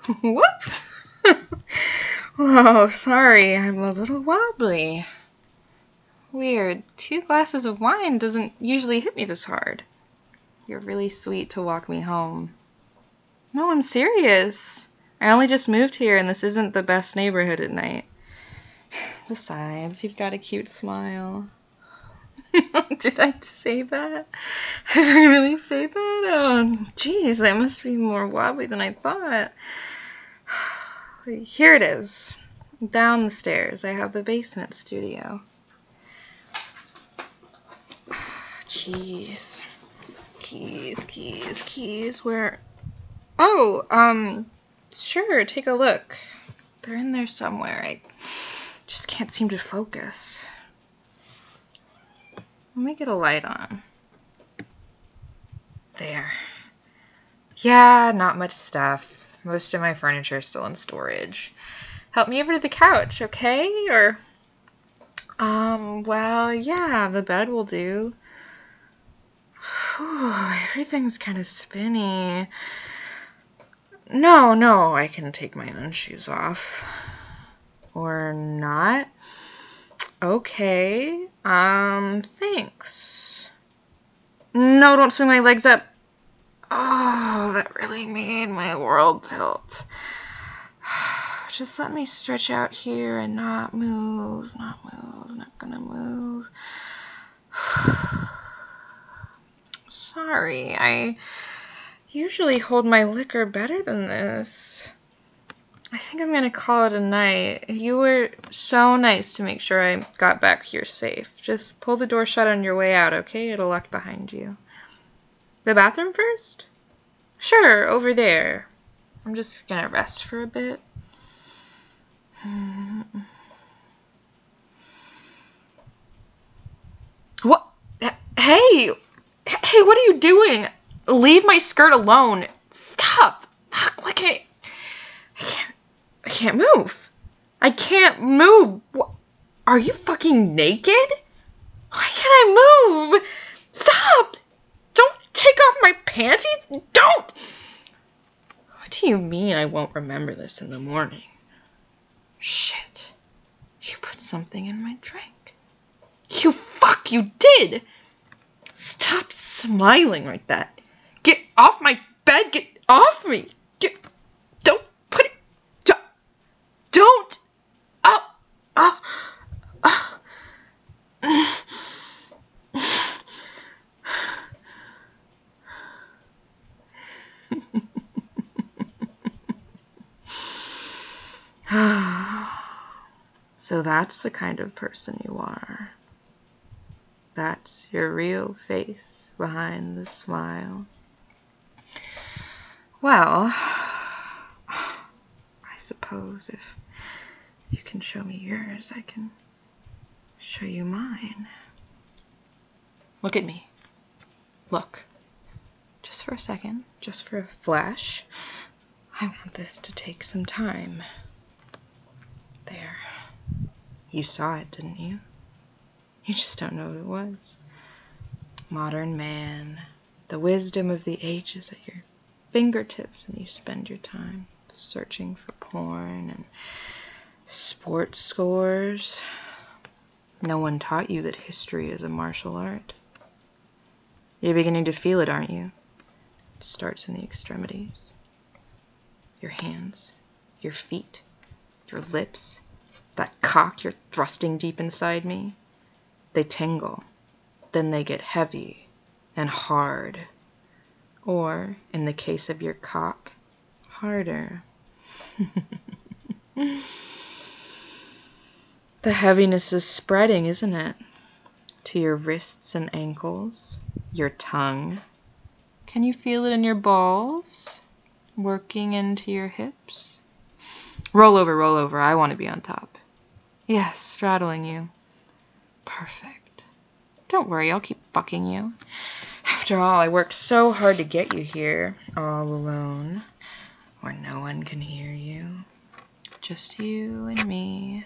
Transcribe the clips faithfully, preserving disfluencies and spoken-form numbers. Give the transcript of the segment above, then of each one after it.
Whoops! Whoa, sorry, I'm a little wobbly. Weird. Two glasses of wine doesn't usually hit me this hard. You're really sweet to walk me home. No, I'm serious. I only just moved here and this isn't the best neighborhood at night. Besides, you've got a cute smile. Did I say that? Did I really say that? Oh, geez, I must be more wobbly than I thought. Here it is. Down the stairs, I have the basement studio. Keys. Keys, keys, keys. Where? Oh, um, sure, take a look. They're in there somewhere. I just can't seem to focus. Let me get a light on. There. Yeah, not much stuff. Most of my furniture is still in storage. Help me over to the couch, okay? Or, um, well, yeah, the bed will do. Whew, everything's kind of spinny. No, no, I can take my own shoes off. Or not. Okay, um, thanks. No, don't swing my legs up. Oh, that really made my world tilt. Just let me stretch out here and not move, not move, not gonna move. Sorry, I usually hold my liquor better than this. I think I'm gonna call it a night. You were so nice to make sure I got back here safe. Just pull the door shut on your way out, okay? It'll lock behind you. The bathroom first? Sure, over there. I'm just gonna rest for a bit. What? Hey! Hey, what are you doing? Leave my skirt alone. Stop! Fuck, like I... I can't... I can't move. I can't move. What? Are you fucking naked? Why can't I move? Stop! Don't take off my panties! Don't! What do you mean I won't remember this in the morning? Shit. You put something in my drink. You fuck, you did! Stop smiling like that. Get off my bed. Get off me. Get, don't put it. Don't. Don't. Oh. Oh. Oh. So that's the kind of person you are. That's your real face behind the smile. Well, I suppose if you can show me yours, I can show you mine. Look at me. Look. Just for a second. Just for a flash. I want this to take some time. There. You saw it, didn't you? You just don't know what it was. Modern man. The wisdom of the ages at your fingertips, and you spend your time searching for porn and sports scores. No one taught you that history is a martial art. You're beginning to feel it, aren't you? It starts in the extremities. Your hands, your feet, your lips, that cock you're thrusting deep inside me. They tingle, then they get heavy and hard. Or, in the case of your cock, harder. The heaviness is spreading, isn't it? To your wrists and ankles, your tongue. Can you feel it in your balls? Working into your hips? Roll over, roll over. I want to be on top. Yes, straddling you. Perfect. Don't worry, I'll keep fucking you. After all, I worked so hard to get you here, all alone, where no one can hear you. Just you and me.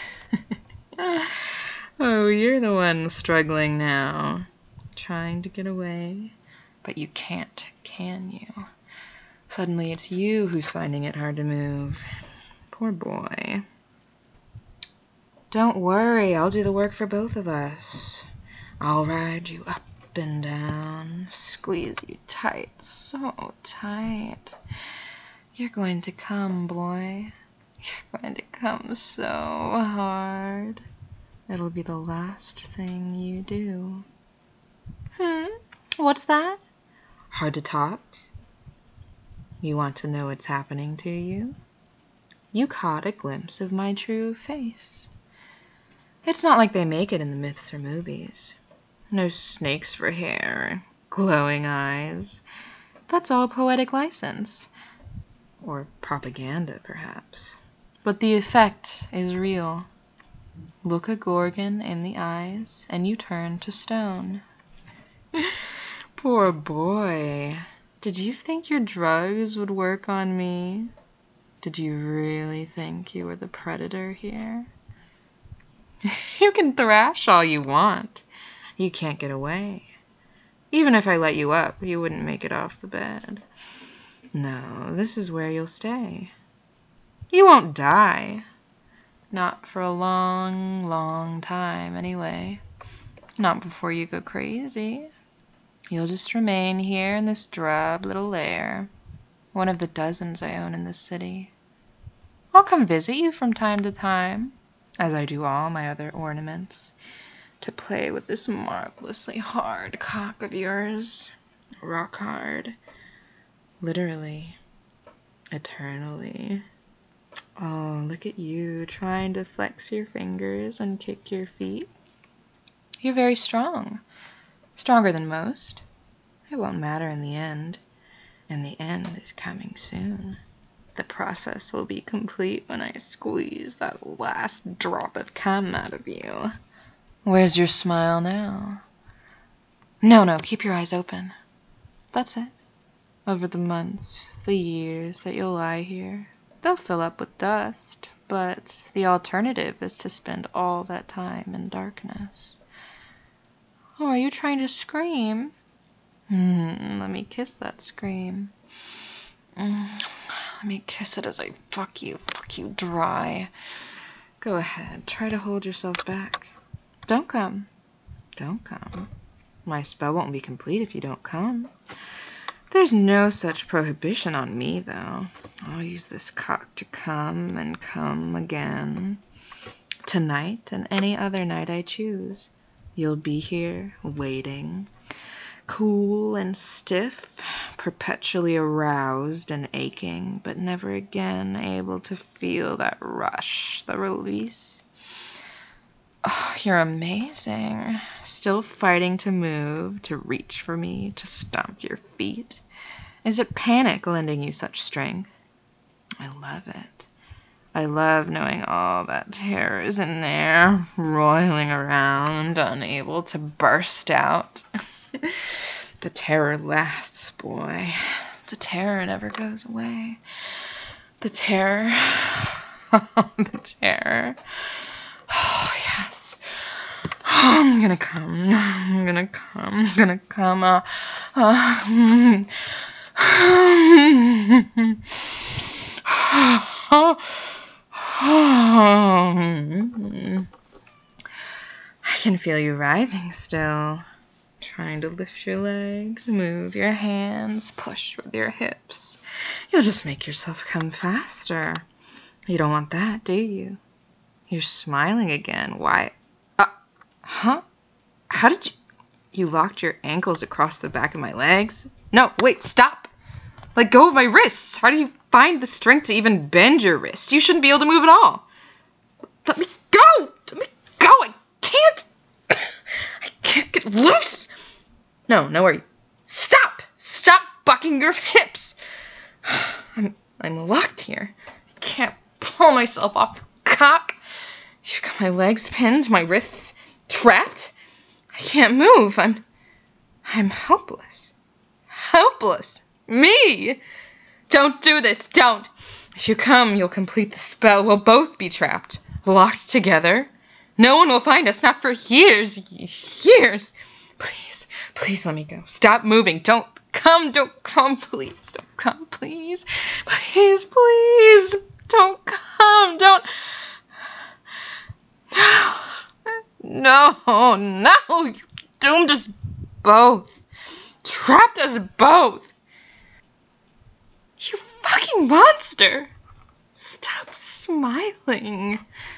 Oh, you're the one struggling now, trying to get away, but you can't, can you? Suddenly it's you who's finding it hard to move. Poor boy. Don't worry, I'll do the work for both of us. I'll ride you up and down, squeeze you tight, so tight. You're going to come, boy. You're going to come so hard. It'll be the last thing you do. Hmm? What's that? Hard to talk? You want to know what's happening to you? You caught a glimpse of my true face. It's not like they make it in the myths or movies. No snakes for hair, glowing eyes. That's all poetic license. Or propaganda, perhaps. But the effect is real. Look a Gorgon in the eyes, and you turn to stone. Poor boy. Did you think your drugs would work on me? Did you really think you were the predator here? You can thrash all you want. You can't get away. Even if I let you up, you wouldn't make it off the bed. No, this is where you'll stay. You won't die. Not for a long, long time, anyway. Not before you go crazy. You'll just remain here in this drab little lair, one of the dozens I own in this city. I'll come visit you from time to time, as I do all my other ornaments, to play with this marvelously hard cock of yours. Rock hard. Literally. Eternally. Oh, look at you, trying to flex your fingers and kick your feet. You're very strong. Stronger than most. It won't matter in the end. And the end is coming soon. The process will be complete when I squeeze that last drop of cum out of you. Where's your smile now? No, no, keep your eyes open. That's it. Over the months, the years that you'll lie here, they'll fill up with dust, but the alternative is to spend all that time in darkness. Oh, are you trying to scream? Hmm, let me kiss that scream. Mm, let me kiss it as I fuck you, fuck you dry. Go ahead, try to hold yourself back. Don't come. Don't come. My spell won't be complete if you don't come. There's no such prohibition on me, though. I'll use this cock to come and come again. Tonight and any other night I choose. You'll be here, waiting, cool and stiff, perpetually aroused and aching, but never again able to feel that rush, the release. Oh, you're amazing. Still fighting to move, to reach for me, to stomp your feet. Is it panic lending you such strength? I love it. I love knowing all that terror is in there, roiling around, unable to burst out. The terror lasts, boy. The terror never goes away. The terror. The terror. Oh, yes. Oh, I'm gonna come. I'm gonna come. I'm gonna come. Uh, uh, mm. I can feel you writhing still, trying to lift your legs, move your hands, push with your hips. You'll just make yourself come faster. You don't want that, do you? You're smiling again. Why? Uh, huh? How did you... You locked your ankles across the back of my legs? No, wait, stop! Let go of my wrists! How do you find the strength to even bend your wrists? You shouldn't be able to move at all. Let me go! Let me go! I can't! I can't get loose! No, no worry. Stop! Stop bucking your hips! I'm, I'm locked here. I can't pull myself off your cock. You've got my legs pinned, my wrists trapped. I can't move. I'm... I'm helpless. Helpless. Me! Don't do this, don't! If you come, you'll complete the spell. We'll both be trapped, locked together. No one will find us, not for years, years. Please, please let me go. Stop moving. Don't come, don't come, please, don't come, please, please, please, don't come, don't, no, no, no, you doomed us both, trapped us both, you fucking monster, stop smiling.